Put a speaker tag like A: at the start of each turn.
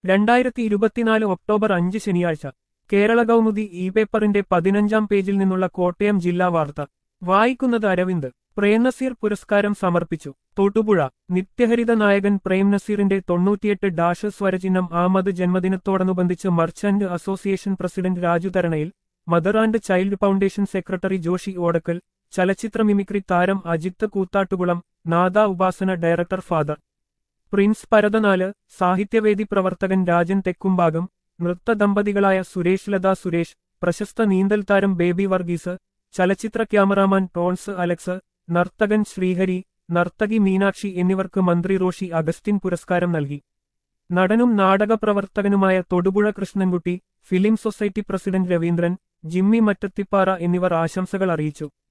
A: 2024 October 5 ശനിയാഴ്ച Kerala Kaumudi E പേപ്പറിന്റെ 15-ാം പേജിൽ നിന്നുള്ള കോട്ടയം ജില്ലാ വാർത്ത വായിക്കുന്നത് അരവിന്ദ്. പ്രേംനസീർ പുരസ്കാരം സമർപ്പിച്ചു. തൊടുപുഴ. നിത്യഹരിത നായകൻ പ്രേംനസീറിന്റെ 98 സ്വരചിഹ്നം ആമത് ജന്മദിനത്തോടനുബന്ധിച്ച് മർച്ചന്റ് അസോസിയേഷൻ പ്രസിഡന്റ് രാജു തരണയിൽ, mother and child foundation secretary Joshy Odakkal, ചലച്ചിത്ര മിമിക്രി താരം Ajith Koothattukulam, Nada Upasana director father prince Parathanal, സാഹിത്യവേദി പ്രവർത്തകൻ രാജൻ തെക്കുംഭാഗം, നൃത്ത ദമ്പതികളായ സുരേഷ് ലത സുരേഷ്, പ്രശസ്ത നീന്തൽ താരം ബേബി വർഗീസ്, ചലച്ചിത്ര ക്യാമറാമാൻ ടോൺസ് അലക്സ്, നർത്തകൻ ശ്രീഹരി, നർത്തകി മീനാക്ഷി എന്നിവർക്ക് മന്ത്രി റോഷി അഗസ്റ്റിൻ പുരസ്കാരം നൽകി. നടനും നാടകപ്രവർത്തകനുമായ Thodupuzha Krishnankutty, film society president Raveendran, Jimmy Mattathippara എന്നിവർ ആശംസകൾ അറിയിച്ചു.